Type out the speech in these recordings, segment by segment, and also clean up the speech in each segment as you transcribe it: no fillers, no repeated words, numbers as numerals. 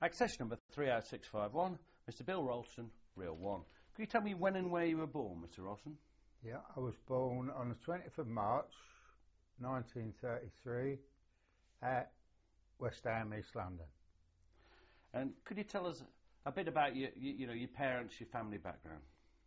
Accession number 30651, Mr. Bill Ralston, real one. Could you tell me when and where you were born, Mr. Ralston? Yeah, I was born on the 20th of March, 1933, at West Ham, East London. And could you tell us a bit about your parents, your family background?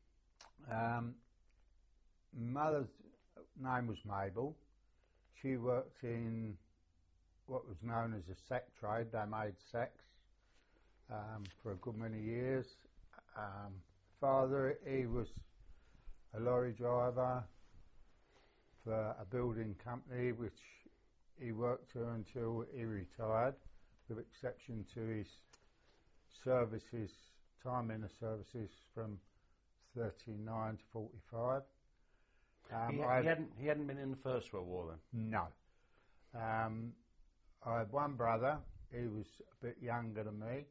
Mother's name was Mabel. She worked in what was known as a sex trade. They made sex for a good many years. Father, he was a lorry driver for a building company which he worked to until he retired, with exception to his services, time in the services from 39 to 45. He hadn't been in the First World War then? No. I had one brother. He was a bit younger than me.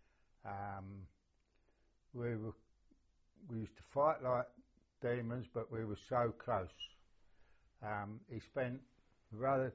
We used to fight like demons, but we were so close. He spent rather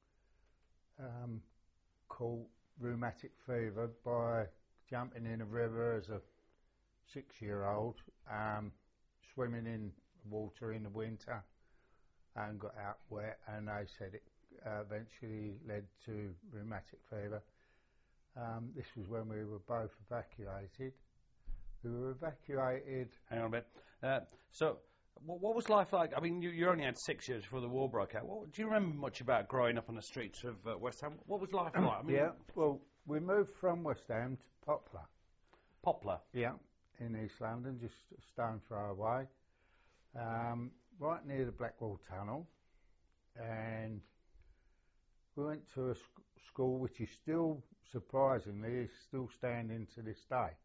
caught rheumatic fever by jumping in a river as a 6-year-old, swimming in water in the winter, and got out wet, and they said it eventually led to rheumatic fever. This was when we were both evacuated. We were evacuated. Hang on a bit. So, what was life like? I mean, you only had 6 years before the war broke out. Do you remember much about growing up on the streets of West Ham? What was life like? I mean, yeah, well, we moved from West Ham to Poplar. Poplar? Yeah, in East London, just a stone throw away. Right near the Blackwall Tunnel. And we went to a school which is still, surprisingly, is still standing to this day.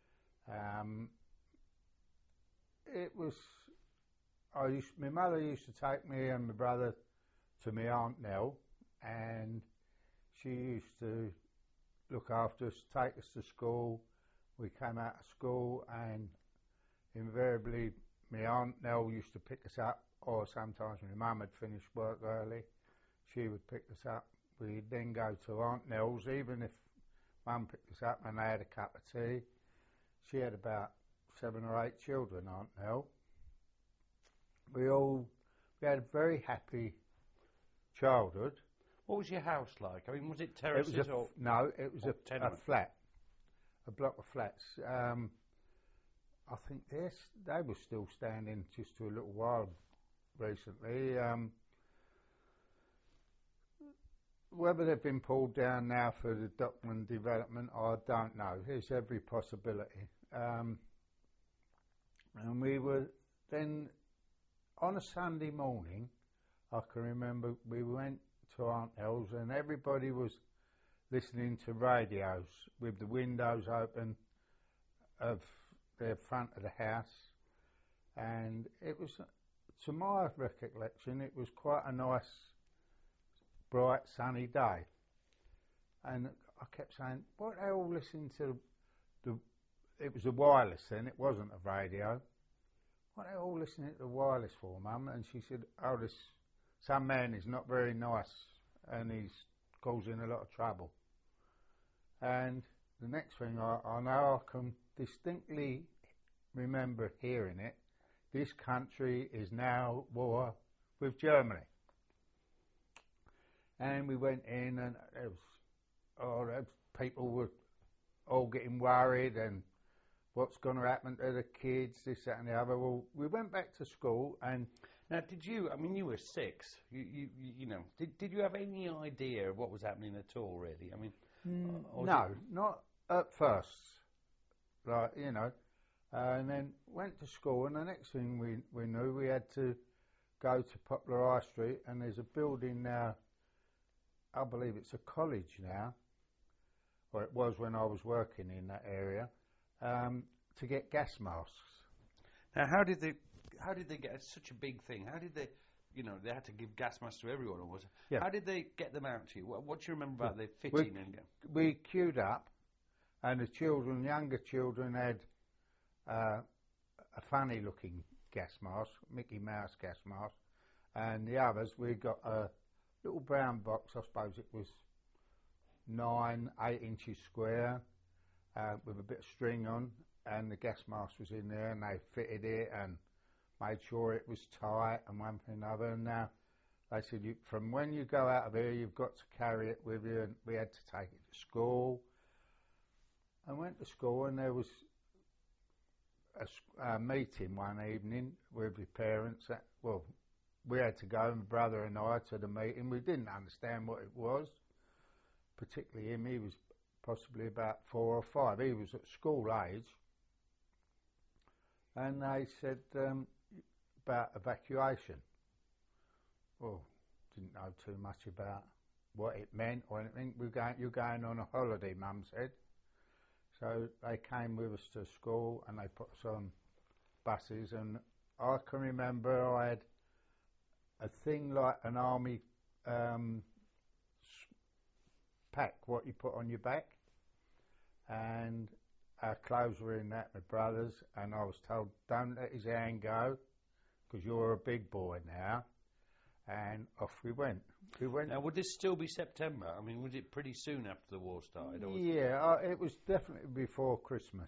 My mother used to take me and my brother to my Aunt Nell, and she used to look after us, take us to school. We came out of school, and invariably my Aunt Nell used to pick us up, or sometimes my mum had finished work early, she would pick us up. We'd then go to Aunt Nell's, even if Mum picked us up and they had a cup of tea. She had about 7 or 8 children, Aunt Nell. We had a very happy childhood. What was your house like? I mean, was it terraces No, it was a flat, a block of flats. I think they were still standing just to a little while recently. Whether they've been pulled down now for the Dockman development, I don't know. There's every possibility. And we were then, on a Sunday morning, I can remember we went to Aunt Nell's and everybody was listening to radios with the windows open of the front of the house. And it was, to my recollection, it was quite a nice, bright, sunny day. And I kept saying, what are they all listening to? It was a wireless then, it wasn't a radio. What are they all listening to the wireless for, Mum? And she said, oh, some man is not very nice and he's causing a lot of trouble. And the next thing I know, I can distinctly remember hearing it. This country is now at war with Germany. And we went in and people were all getting worried and what's going to happen to the kids, this, that and the other. Well, we went back to school and... Now, you were 6, did you have any idea of what was happening at all, really? I mean... no, not at first. And then went to school, and the next thing we knew, we had to go to Poplar High Street, and there's a building now, I believe it's a college now, or it was when I was working in that area, to get gas masks. Now, how did they get, it's such a big thing, how did they, they had to give gas masks to everyone, or was it? Yeah. How did they get them out to you? What do you remember about the fitting? We queued up, and the younger children had a funny looking gas mask, Mickey Mouse gas mask, and the others, we got a little brown box, I suppose it was 8 inches square, with a bit of string on, and the gas mask was in there, and they fitted it and made sure it was tight and one thing and another. And now they said, from when you go out of here, you've got to carry it with you, and we had to take it to school. I went to school, and there was a meeting one evening with the parents. Well, we had to go, my brother and I, to the meeting. We didn't understand what it was, particularly him. He was possibly about 4 or 5. He was at school age. And they said about evacuation. Well, didn't know too much about what it meant or anything. You're going on a holiday, Mum said. So they came with us to school, and they put us on buses. And I can remember I had a thing like an army pack, what you put on your back, and our clothes were in that, my brother's, and I was told, don't let his hand go, because you're a big boy now. And off we went. Now, would this still be September? I mean, was it pretty soon after the war started? Yeah, it was definitely before Christmas.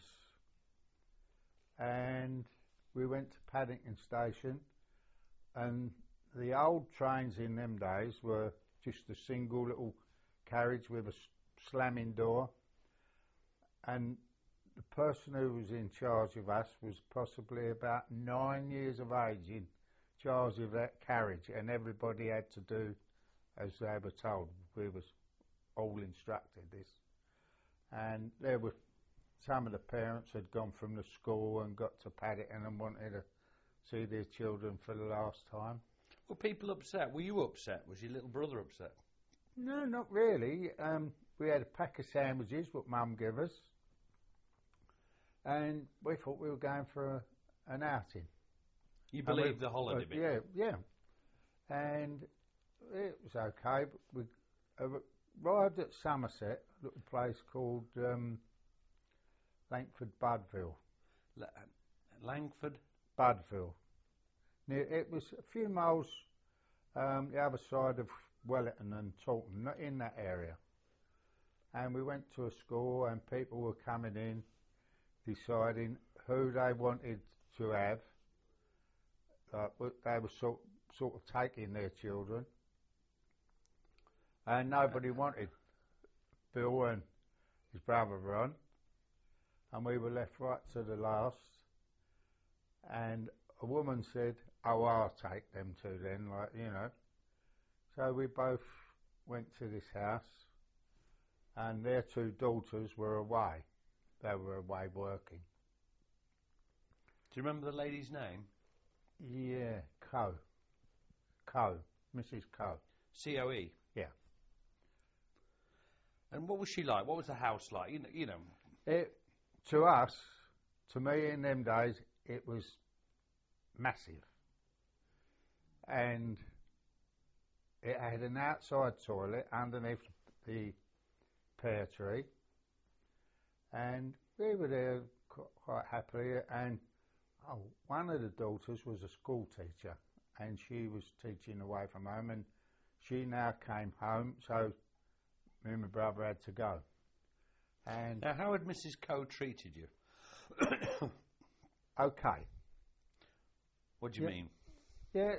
And we went to Paddington Station, and the old trains in them days were just a single little carriage with a slamming door. And the person who was in charge of us was possibly about 9 years of age in charge of that carriage, and everybody had to do as they were told. We was all instructed this. And there were some of the parents had gone from the school and got to Paddington and wanted to see their children for the last time. Were people upset? Were you upset? Was your little brother upset? No, not really. We had a pack of sandwiches what Mum gave us, and we thought we were going for an outing. You believed the holiday bit? Yeah. And it was okay, but we arrived at Somerset, a little place called Langford Budville. Langford? Budville. It was a few miles the other side of Wellington and Taunton, not in that area. And we went to a school, and people were coming in, deciding who they wanted to have. They were sort of taking their children, and nobody wanted Bill and his brother Ron, and we were left right to the last. And a woman said, "Oh, I'll take them two then," like, you know. So we both went to this house, and their 2 daughters were away. They were away working. Do you remember the lady's name? Yeah, Mrs. Coe. C-O-E? Yeah. And what was she like? What was the house like? You know. To us, to me in them days, it was massive. And it had an outside toilet underneath the pear tree. And we were there quite happily, and one of the daughters was a school teacher, and she was teaching away from home, and she now came home, so me and my brother had to go. And now, how had Mrs. Coe treated you? Okay. What do you mean? Yeah,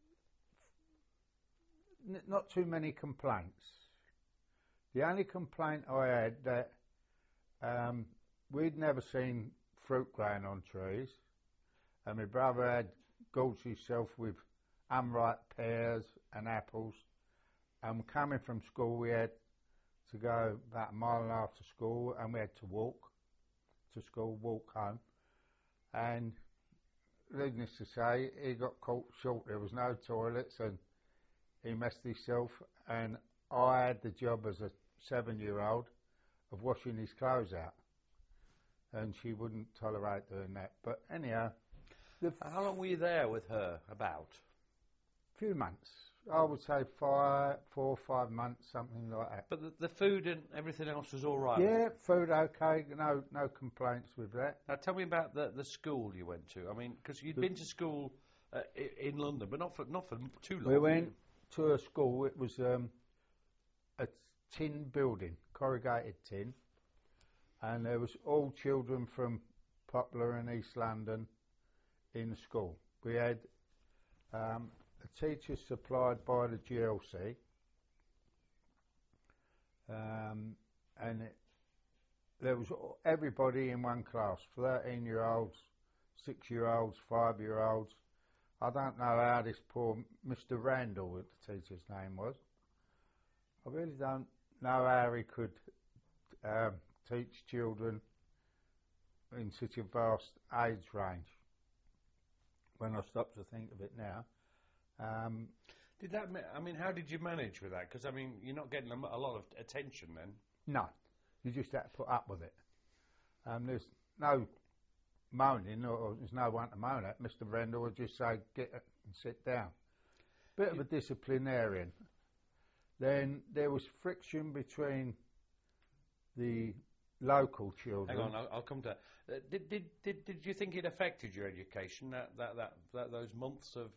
not too many complaints. The only complaint I had that we'd never seen fruit growing on trees, and my brother had gorged himself with unripe pears and apples, and coming from school we had to go about 1.5 miles to school, and we had to walk to school, walk home, and needless to say, he got caught short. There was no toilets, and he messed himself, and I had the job as a 7-year-old of washing his clothes out, and she wouldn't tolerate doing that. But anyhow, how long were you there with her? About? Few months. I would say 4 or 5 months, something like that. But the food and everything else was all right? Yeah, food okay. No complaints with that. Now tell me about the school you went to. I mean, because you'd been to school in London, but not for too long. We went to a school. It was a tin building, corrugated tin, and there was all children from Poplar and East London in the school. We had a teacher supplied by the GLC, and there was everybody in one class, 13-year-olds, 6-year-olds, 5-year-olds. I don't know how this poor Mr. Randall, what the teacher's name was, I really don't know how he could teach children in such a vast age range. When I stop to think of it now. Did that? I mean, how did you manage with that? Because I mean, you're not getting a lot of attention then. No, you just have to put up with it. There's no moaning, or there's no one to moan at. Mr. Rendell would just say, "Get it and sit down." Bit of a disciplinarian. Then there was friction between the local children. Hang on, I'll come to that. Did you think it affected your education? That those months of.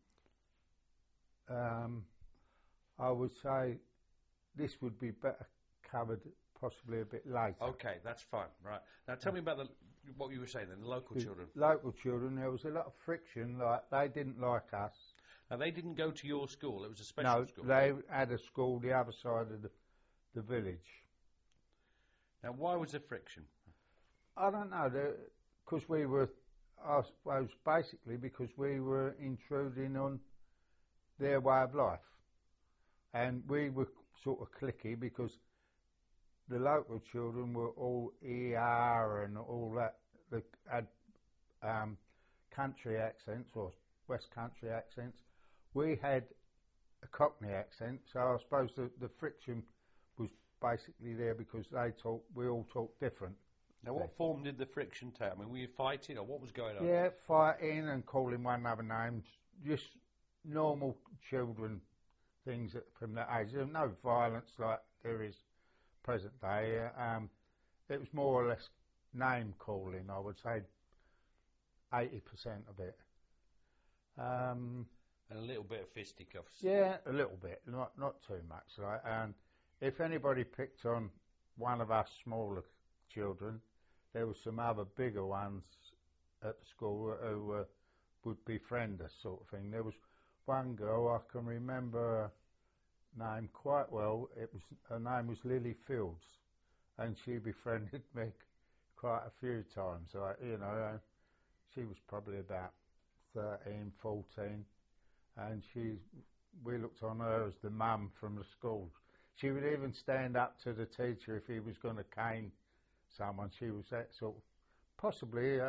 I would say this would be better covered possibly a bit later. Okay, that's fine. Right. Now tell me about what you were saying then, the local children. Local children, there was a lot of friction, like they didn't like us. Now they didn't go to your school, it was a special school. No, they had a school the other side of the village. Now why was there friction? I don't know, because we were, I suppose basically because we were intruding on their way of life. And we were sort of cliquey because the local children were all ER and all that. They had country accents or West Country accents. We had a Cockney accent, so I suppose the friction was basically there because we all talked different. Now what form did the friction take? I mean, were you fighting or what was going on? Yeah, fighting and calling one another names, just normal children things from that age. There was no violence like there is present day. It was more or less name calling, I would say 80% of it. And a little bit of fisticuffs. Yeah, a little bit, not too much. Like, and if anybody picked on one of us smaller children, there were some other bigger ones at the school who would befriend us, sort of thing. There was one girl I can remember her name quite well. Her name was Lily Fields, and she befriended me quite a few times. Like, you know, she was probably about 13, 14, and we looked on her as the mum from the school. She would even stand up to the teacher if he was going to cane someone. She was that sort of, possibly,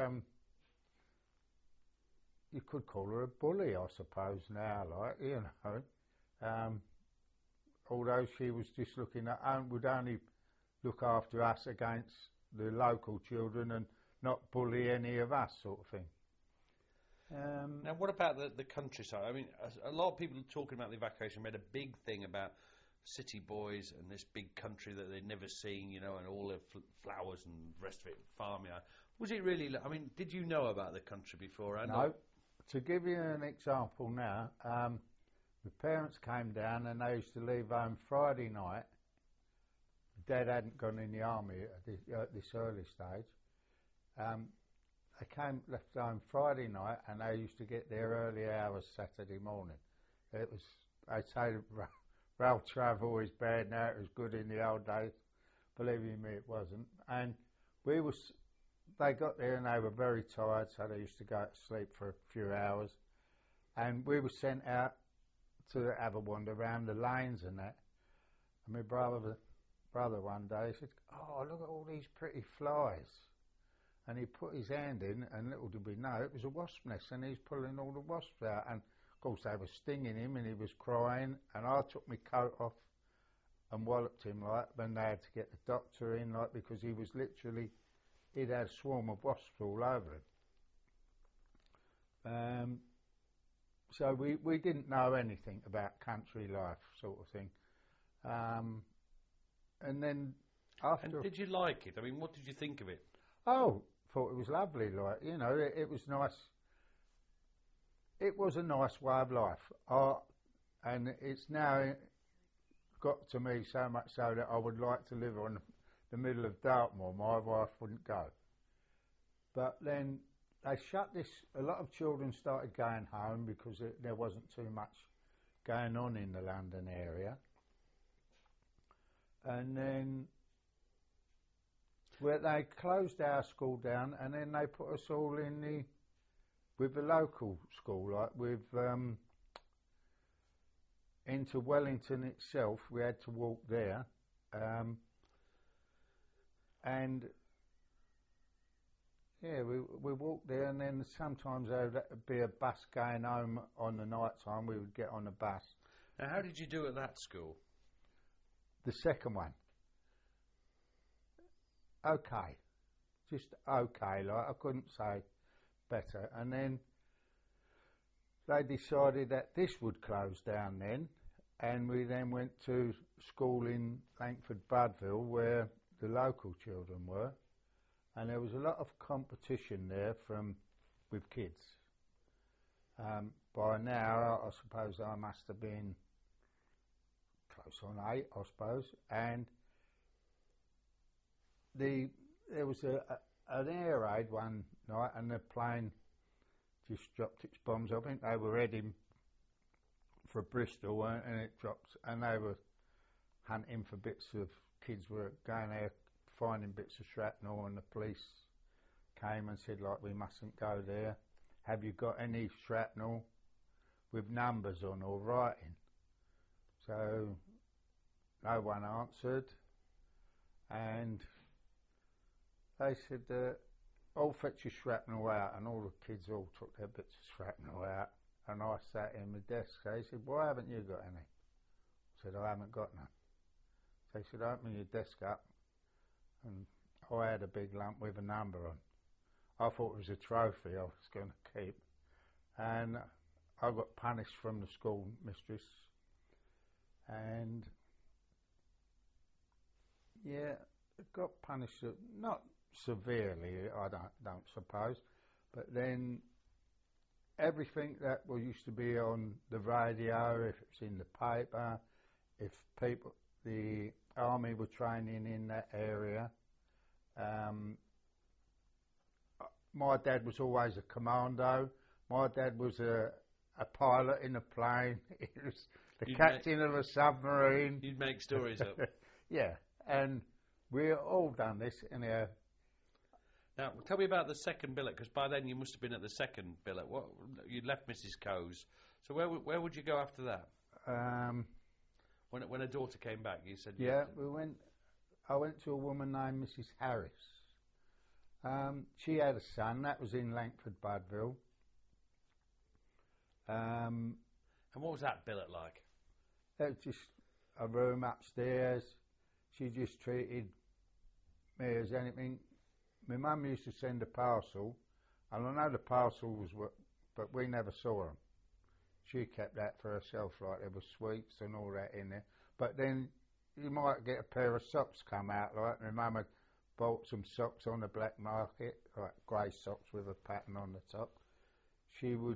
you could call her a bully, I suppose, now, like, you know. Although she was just would only look after us against the local children and not bully any of us, sort of thing. Now, what about the countryside? I mean, a lot of people talking about the evacuation made a big thing about city boys and this big country that they'd never seen, you know, and all the flowers and the rest of it, farmyard. Was it really, I mean, did you know about the country before? No. To give you an example now, the parents came down and they used to leave home Friday night. Dad hadn't gone in the army at this early stage. They left home Friday night and they used to get there early hours Saturday morning. It was, they say rail travel is bad now, it was good in the old days. Believe you me, it wasn't. And they got there and they were very tired, so they used to go to sleep for a few hours. And we were sent out to have a wander around the lanes and that. And my brother one day said, "Oh, look at all these pretty flies." And he put his hand in, and little did we know, it was a wasp nest, and he's pulling all the wasps out. And of course they were stinging him, and he was crying. And I took my coat off and walloped him, like, when they had to get the doctor in, like, because he was literally, he'd had a swarm of wasps all over him. So we didn't know anything about country life, sort of thing. And then after... And did you like it? I mean, what did you think of it? Oh, thought it was lovely, like, you know, it was nice. It was a nice way of life. And it's now got to me so much so that I would like to live on the middle of Dartmoor, my wife wouldn't go. But then they shut this, a lot of children started going home because there wasn't too much going on in the London area. And then they closed our school down, and then they put us all with the local school, like with into Wellington itself. We had to walk there, and yeah, we walked there, and then sometimes there would be a bus going home on the night time. We would get on a bus. Now, how did you do at that school? The second one. Okay. Just okay, like I couldn't say better. And then they decided that this would close down then, and we then went to school in Langford Budville where the local children were. And there was a lot of competition there with kids. By now, I suppose I must have been close on 8, I suppose. And there was an air raid one night, and the plane just dropped its bombs. I think they were heading for Bristol, and it dropped, and they were hunting for bits of, kids were going there finding bits of shrapnel, and the police came and said, like, we mustn't go there. Have you got any shrapnel with numbers on or writing? So no one answered, and they said, I'll fetch your shrapnel out, and all the kids all took their bits of shrapnel out, and I sat in my desk. They said, why haven't you got any? I said, I haven't got none. They said, open your desk up, and I had a big lump with a number on. I thought it was a trophy I was going to keep, and I got punished from the school mistress, and yeah, it got punished, not severely, I don't suppose, but then everything that used to be on the radio, if it's in the paper, if the army were training in that area, my dad was always a commando. My dad was a pilot in a plane. He was the captain of a submarine. You'd make stories up. Yeah, and we all done this anyhow. Now, tell me about the second billet, because by then you must have been at the second billet. You'd left Mrs. Coe's. So where would you go after that? When a daughter came back, you said... Yeah, I went to a woman named Mrs. Harris. She had a son, that was in Langford Budville. And what was that billet like? It was just a room upstairs. She just treated me as anything. My mum used to send a parcel, and I know the parcel was but we never saw them. She kept that for herself, like there were sweets and all that in there. But then you might get a pair of socks come out, like my mum had bought some socks on the black market, like grey socks with a pattern on the top. She would,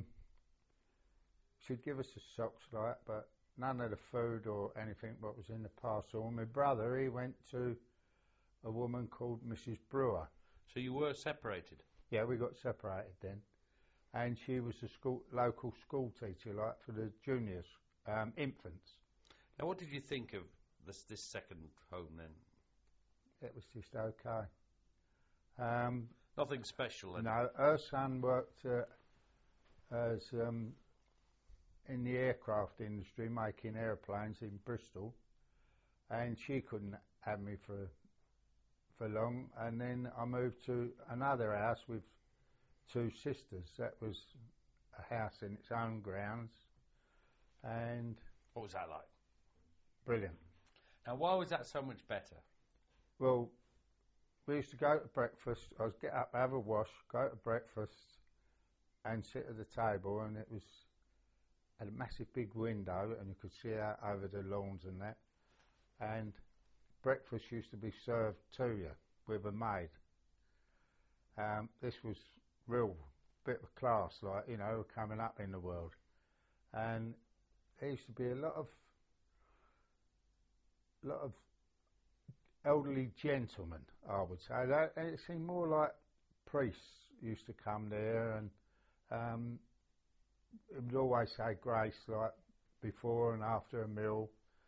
she'd give us the socks, like, but none of the food or anything what was in the parcel. And my brother, he went to a woman called Mrs. Brewer. So you were separated? Yeah, we got separated then. And she was a local school teacher, like for the juniors, infants. Now, what did you think of this second home then? It was just okay. Nothing special then? No, her son worked as in the aircraft industry, making airplanes in Bristol, and she couldn't have me for long. And then I moved to another house with 2 sisters. That was a house in its own grounds. And what was that like? Brilliant. Now, why was that so much better? Well, we used to go to breakfast. I'd get up, have a wash, go to breakfast, and sit at the table. And it was had a massive big window, and you could see out over the lawns and that. And breakfast used to be served to you with a maid. This was real bit of class, like, you know, coming up in the world. And there used to be a lot of elderly gentlemen, I would say. It seemed more like priests used to come there, and it would always say grace, like before and after a meal.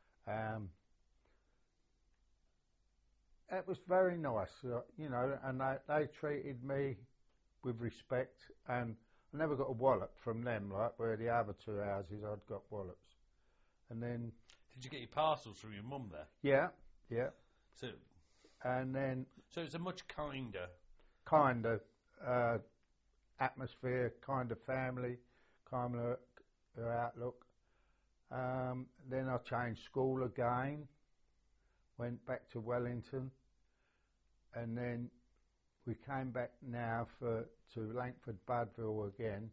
It was very nice, you know, and they treated me with respect, and I never got a wallop from them, like where the other two houses I'd got wallops. And then... Did you get your parcels from your mum there? Yeah, yeah. So, and then... So it's a much kinder... Kind of atmosphere, kind of family, kind of outlook. Then I changed school again, went back to Wellington, and then we came back now to Langford Budville again.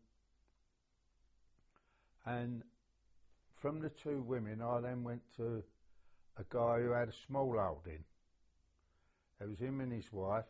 And from the two women, I then went to a guy who had a small holding. It was him and his wife,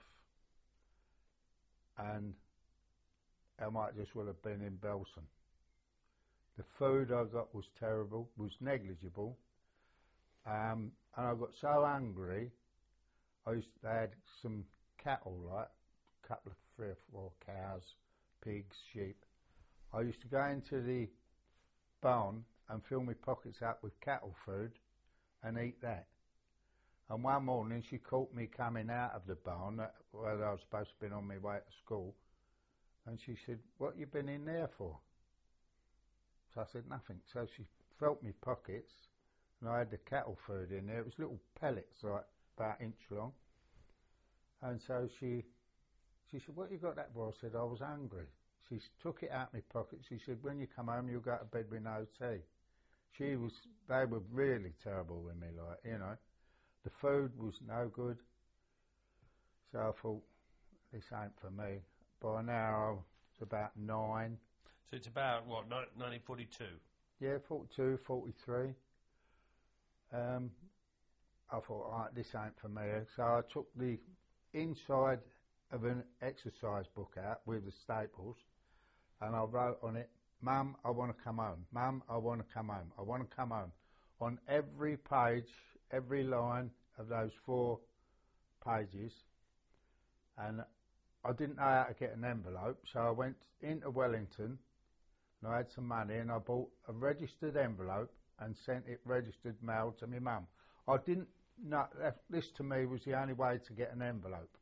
and I might just well have been in Belson. The food I got was terrible, was negligible, and I got so hungry. They had some cattle, like a couple of 3 or 4 cows, pigs, sheep. I used to go into the barn and fill my pockets up with cattle food and eat that. And one morning she caught me coming out of the barn where I was supposed to be on my way to school, and she said, "What you been in there for?" So I said, "Nothing." So she felt my pockets, and I had the cattle food in there. It was little pellets, like about an inch long. And so she said, "What you got that for?" I said, "I was hungry." She took it out of my pocket. She said, "When you come home, you'll go to bed with no tea." They were really terrible with me, like, you know. The food was no good. So I thought, this ain't for me. By now, I was about 9. So it's about, what, 1942? Yeah, 42, 43. I thought, right, this ain't for me. So I took the inside of an exercise book out with the staples, and I wrote on it, "Mum, I want to come home. Mum, I want to come home. I want to come home." On every page, every line of those 4 pages. And I didn't know how to get an envelope, so I went into Wellington, and I had some money, and I bought a registered envelope and sent it registered mail to my mum. I didn't know, this to me was the only way to get an envelope.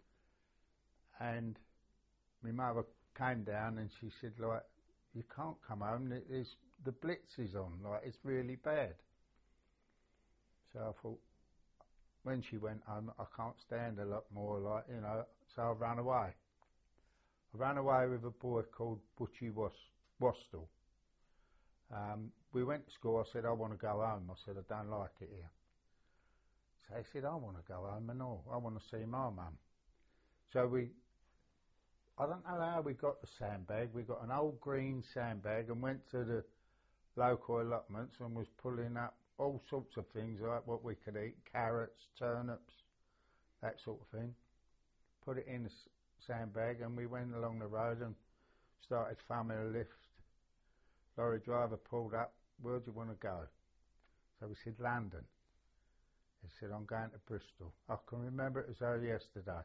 And my mother came down and she said, like, "You can't come home, the Blitz is on, like, it's really bad." So I thought, when she went home, I can't stand a lot more, like, you know, so I ran away. I ran away with a boy called Butchie Wastel. We went to school. I said, "I want to go home." I said, "I don't like it here." So he said, "I want to go home and all. I want to see my mum." So I don't know how we got the sandbag. We got an old green sandbag and went to the local allotments and was pulling up all sorts of things, like what we could eat, carrots, turnips, that sort of thing. Put it in the sandbag, and we went along the road and started thumbing a lift. Lorry driver pulled up. "Where do you want to go?" So we said, "London." He said, "I'm going to Bristol." I can remember it as though yesterday.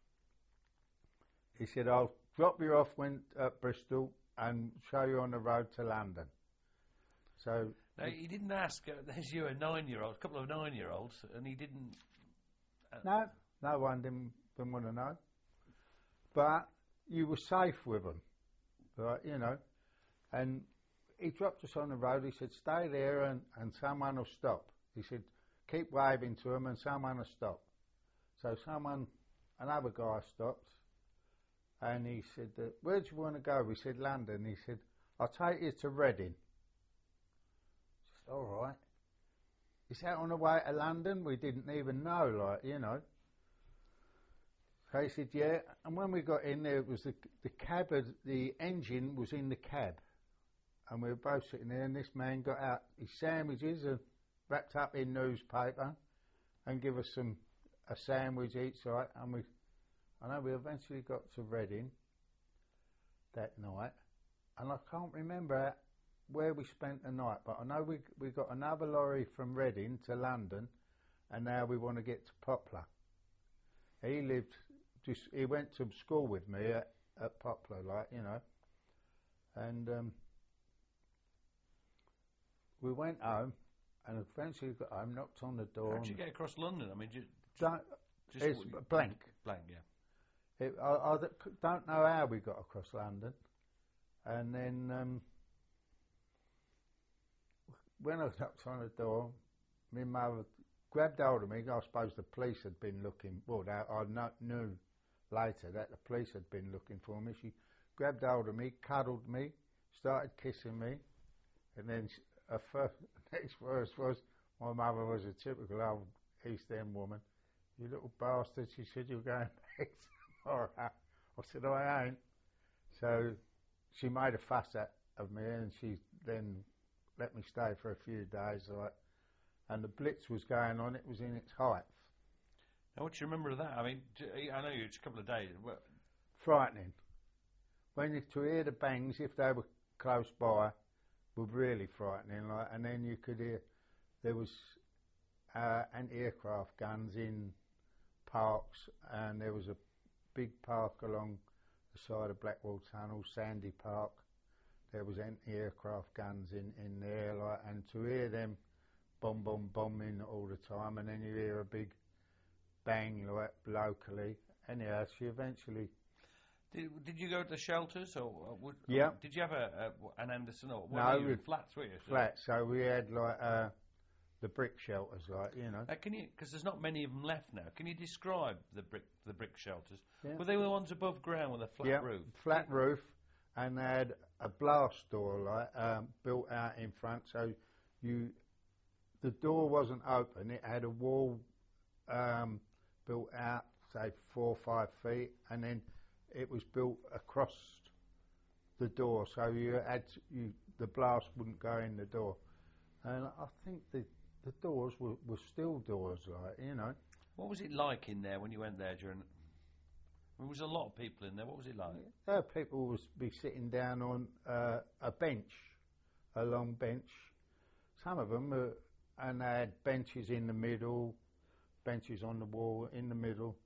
He said, "I'll drop you off at Bristol and show you on the road to London." So now, he didn't ask, there's you a 9-year-old, a couple of 9-year-olds, and he didn't... No one didn't want to know. But you were safe with them, right, you know. And he dropped us on the road. He said, "Stay there and someone will stop." He said, "Keep waving to them and someone will stop." So another guy stopped, and he said, "Where do you want to go?" We said, "London." He said, "I'll take you to Reading." I said, "All right." Is that on the way to London? We didn't even know, like, you know. So he said, "Yeah." And when we got in there, it was the cab, the engine was in the cab. And we were both sitting there, and this man got out his sandwiches and wrapped up in newspaper and give us a sandwich each side. And I know we eventually got to Reading that night, and I can't remember where we spent the night, but I know we got another lorry from Reading to London, and now we want to get to Poplar. He went to school with me at Poplar, like, you know, and we went home, and eventually got home, knocked on the door. How did you get across London? I mean, it's blank. Blank, yeah. I don't know how we got across London, and then when I knocked on the door, my mother grabbed hold of me. I suppose the police had been looking. Well, I knew later that the police had been looking for me. She grabbed hold of me, cuddled me, started kissing me, and then her next verse was, my mother was a typical old East End woman. You little bastard, she said, you're going back tomorrow. I said, I ain't. So she made a fuss of me, and she then let me stay for a few days, like, and the Blitz was going on. It was in its height. Now, what do you remember of that? I mean, I know it's a couple of days. Frightening. To hear the bangs, if they were close by, were really frightening. Like, and then you could hear there was anti-aircraft guns in parks, and there was a big park along the side of Blackwall Tunnel, Sandy Park. There was anti-aircraft guns in there, like, and to hear them bombing all the time, and then you hear a big bang, like, locally. Anyhow, she eventually. Did you go to shelters, or yeah? Did you have an Anderson, or no? You in flats, were you? Flats. So we had like the brick shelters, like, you know. Can you? Because there's not many of them left now. Can you describe the brick shelters? Yeah. Were they the ones above ground with a flat roof? Flat roof, and they had a blast door, like, built out in front. So the door wasn't open. It had a wall built out, say 4 or 5 feet, and then it was built across the door, so the blast wouldn't go in the door. And I think the doors were steel doors, like, you know. What was it like in there when you went there during? There was a lot of people in there. What was it like? People would be sitting down on a bench, a long bench. Some of them, and they had benches in the middle, benches on the wall in the middle.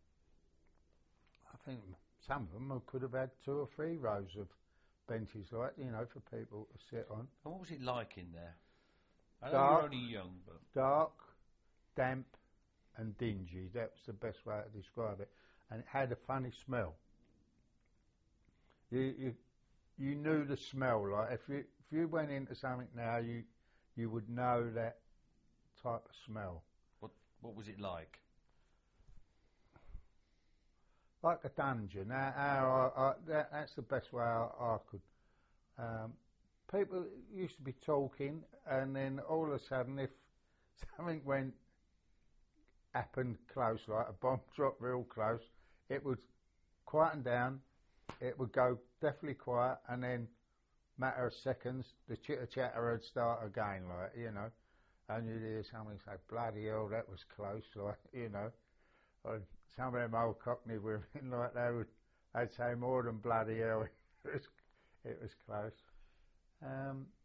I think some of them could have had 2 or 3 rows of benches, like, you know, for people to sit on. And what was it like in there? I know Dark, you're only young, but dark, damp, and dingy. That was the best way to describe it. And it had a funny smell. You knew the smell. Like, if you went into something now, you would know that type of smell. What was it like? Like a dungeon. That's the best way I could. People used to be talking, and then all of a sudden, if something happened close, like a bomb dropped real close, it would quieten down. It would go definitely quiet, and then, matter of seconds, the chitter chatter would start again, like, you know. And you'd hear something say, bloody hell, that was close, like, you know. Or some of them old Cockney women, like, they'd say more than bloody hell. It was close.